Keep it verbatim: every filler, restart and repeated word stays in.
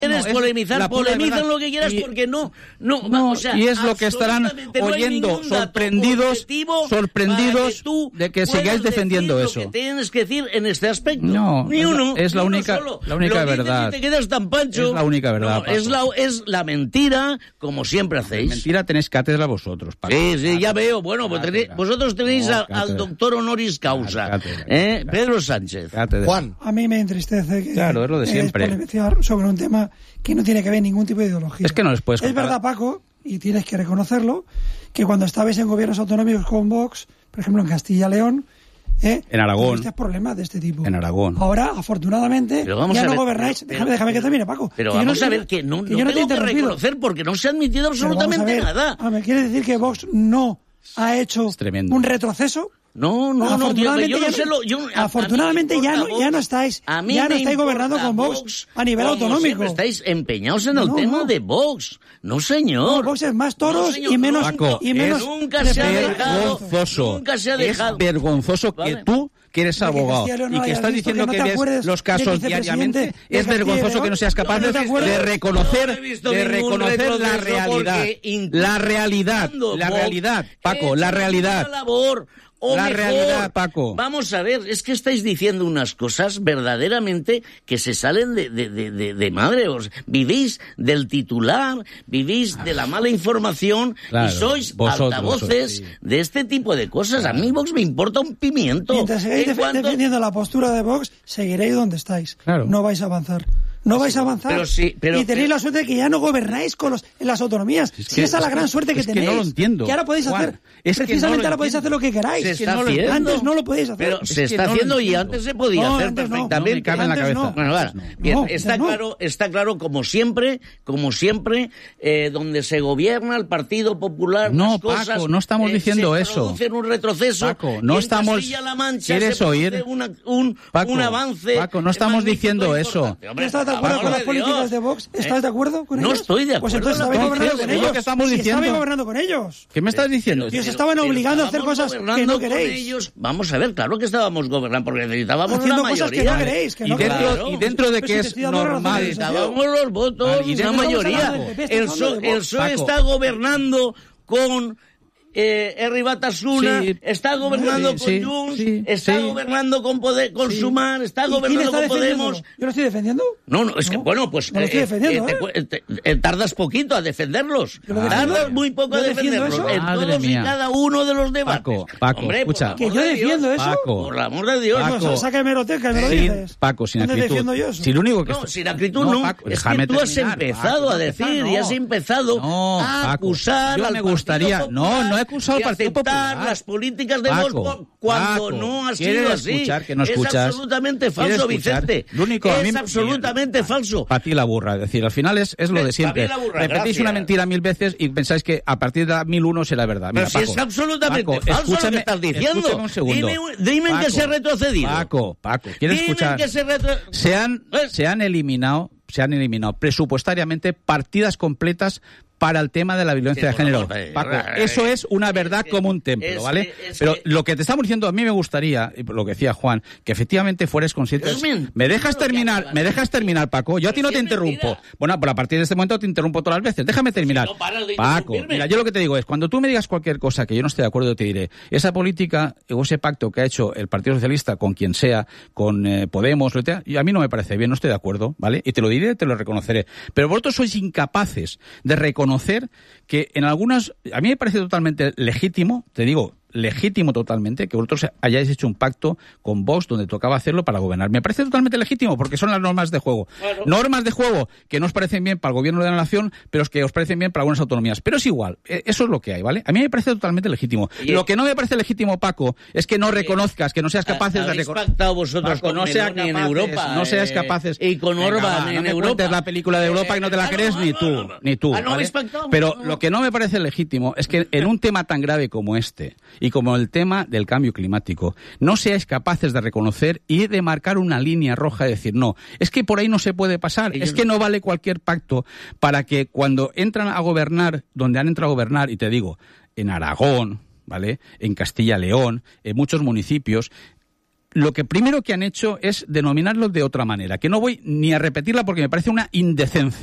quieres no, polemizar, polemizan lo que quieras, y, porque no, no, no o sea, y es lo que estarán oyendo, no sorprendidos, sorprendidos que de que sigáis defendiendo eso. Lo que tienes que decir en este aspecto. No, ni uno, es la ni única, uno la única lo verdad. Y te quedas tan pancho. Es la única verdad. No, es la, es la mentira, como siempre hacéis. La mentira tenéis cátedra vosotros, Paco. Sí, sí, ya veo. Bueno, pues tenéis, vosotros tenéis no, a, al doctor honoris causa, cátedra, ¿eh? Cátedra. Pedro Sánchez. Cátedra. Juan. A mí me entristece que claro, es lo de siempre. polemizar sobre un tema que no tiene que ver ningún tipo de ideología. Es que no les puedes Es verdad, Paco, y tienes que reconocerlo, que cuando estabais en gobiernos autonómicos con Vox, por ejemplo en Castilla y León, ¿eh? En Aragón. Tuviste problemas de este tipo. En Aragón. Ahora, afortunadamente, ya no gobernáis. Pero, déjame, déjame que termine, Paco. Pero que vamos no, a ver que no, que no yo no tengo te he que reconocer porque no se ha admitido absolutamente ver, nada. Ah, ¿me quiere decir que Vox no ha hecho un retroceso? No, no, afortunadamente no, yo, yo ya, no sé lo, yo, afortunadamente ya no, ya no estáis, a mí ya no estáis gobernando con Vox, Vox a nivel autonómico. Estáis empeñados en el no, tema no. de Vox. No, señor. No, Vox es más toros no, y menos, Paco, y menos. Nunca se ha dejado. Vergonzoso. Nunca se ha dejado. Es vergonzoso vale. que tú, que eres abogado no y que estás diciendo que, que no ves los casos diariamente, es vergonzoso que no seas capaz no, de, no de reconocer, no de reconocer la realidad, la realidad, la realidad, Paco, la realidad. Labor. O la mejor, realidad, Paco. Vamos a ver, es que estáis diciendo unas cosas verdaderamente que se salen de, de, de, de, de madre. Os, vivís del titular, vivís de la mala información claro, y sois vosotros, altavoces sí. de este tipo de cosas. Claro. A mí Vox me importa un pimiento. Mientras sigáis def cuanto... defendiendo la postura de Vox, seguiréis donde estáis. Claro. No vais a avanzar. No vais a avanzar. Pero sí, pero, y tenéis pero... la suerte de que ya no gobernáis con los, en las autonomías. Es que, esa es la es gran que, suerte que es tenéis. Que no lo entiendo. Que ahora podéis Juan, hacer. Es precisamente que no ahora podéis hacer lo que queráis. Se es que está no lo, antes no lo podéis hacer. Pero es se está no haciendo y antes se podía no, hacer antes perfectamente. No, no me cabe en la cabeza. No. Bueno, vale. Bien, no, está no. claro, está claro como siempre, como siempre, eh, donde se gobierna el Partido Popular. No, las cosas, Paco, no estamos eh, diciendo se eso. producen un retroceso. Paco, no y en estamos. Castilla-La Mancha ¿Quieres se oír? Una, un, Paco, un avance. Paco, no estamos diciendo eso. ¿Estás de acuerdo con las políticas de Vox? ¿Estás de acuerdo con ellos? No estoy de acuerdo. Pues entonces estabais gobernando con ellos. Es lo que estamos si diciendo. estabais gobernando con ellos. ¿Qué me estás diciendo? Y os estaban obligando a hacer cosas que no queréis. Ellos. Vamos a ver, claro que estábamos gobernando porque necesitábamos haciendo una cosas mayoría. que no queréis. Que no y, dentro, claro. y dentro de que pues es si normal. Necesitábamos los votos, vale, y una mayoría. El P S O E, el P S O E está gobernando con eh, Herri Batasuna, sí, sí, está gobernando sí, con sí, Junts, sí, está sí. gobernando con Poder, con sí. Sumar, está gobernando con Podemos. ¿Yo lo estoy defendiendo? No, no, es no, que, bueno, pues... No lo estoy eh, defendiendo, eh, ¿eh? te, te, tardas poquito a defenderlos. Tardas muy poco a defenderlos. Eso? En Madre todos mía. y cada uno de los debates. Paco, Paco, Hombre, escucha. Que yo defiendo Dios, eso. Paco, por el amor de Dios. Paco, Paco, saca hemeroteca y me lo dices. Paco, sin ¿Dónde acritud. defiendo yo eso? Si lo único que no, está... sin acritud no. no. Paco, es que tú has terminar, empezado Paco, a decir no. y has empezado no, a Paco, acusar yo al me gustaría, Partido no, Popular no he acusado al Partido de aceptar Popular. las políticas de Paco, Vox cuando Paco, no ha ¿quieres sido así. escuchar que no es escuchas? absolutamente falso, escuchar? Vicente. Lo único, es a mí, absolutamente bien, falso. Para ti la burra, es decir, al final es, es lo de siempre. Burra, repetís gracias. una mentira mil veces y pensáis que a partir de la mil uno será verdad. Mira, Pero Paco, si es absolutamente Paco, falso escúchame, lo que estás diciendo. Escúchame un segundo. Dime, dime Paco, que se ha retrocedido. Paco, Paco, ¿quieres dime escuchar? Que se, retro... se, han, se han eliminado, se han eliminado presupuestariamente partidas completas para el tema de la violencia sí, de género. No, Paco, eso es una verdad es, como un templo, es, ¿vale? Es, Pero es, lo que te estamos diciendo, a mí me gustaría, y lo que decía Juan, que efectivamente fueres consciente. ¿Me dejas terminar? ¿Me dejas terminar, Paco? Yo a ti no te interrumpo. Mentira. Bueno, pero a partir de este momento te interrumpo todas las veces. Déjame terminar. Si no de Paco, mira, yo lo que te digo es, cuando tú me digas cualquier cosa que yo no esté de acuerdo, te diré, esa política o ese pacto que ha hecho el Partido Socialista con quien sea, con eh, Podemos, lo que sea, y a mí no me parece bien, no estoy de acuerdo, ¿vale? Y te lo diré, te lo reconoceré. Pero vosotros sois incapaces de reconocer que en algunas, a mí me parece totalmente legítimo, te digo, legítimo totalmente, que vosotros hayáis hecho un pacto con Vox donde tocaba hacerlo para gobernar. Me parece totalmente legítimo, porque son las normas de juego. Claro. Normas de juego que no os parecen bien para el gobierno de la nación, pero que os parecen bien para algunas autonomías. Pero es igual, eso es lo que hay, ¿vale? A mí me parece totalmente legítimo. Oye, lo que no me parece legítimo, Paco, es que no oye, reconozcas, que no seas capaces de reconocer. pactado vosotros Paco, con no sea Meloni capaces, en Europa. No seas capaces. Eh, y con Orbán Venga, en no Europa. No la película de Europa eh, y no te la crees no, ni, no, tú, no, no. ni tú, ah, no ¿vale? pactado, Pero no. lo que no me parece legítimo es que en un tema tan grave como este, y como el tema del cambio climático, no seáis capaces de reconocer y de marcar una línea roja y decir, no, es que por ahí no se puede pasar, Ellos es que no vale cualquier pacto para que cuando entran a gobernar, donde han entrado a gobernar, y te digo, en Aragón, ¿vale?, en Castilla y León, en muchos municipios, lo que primero que han hecho es denominarlo de otra manera, que no voy ni a repetirla porque me parece una indecencia.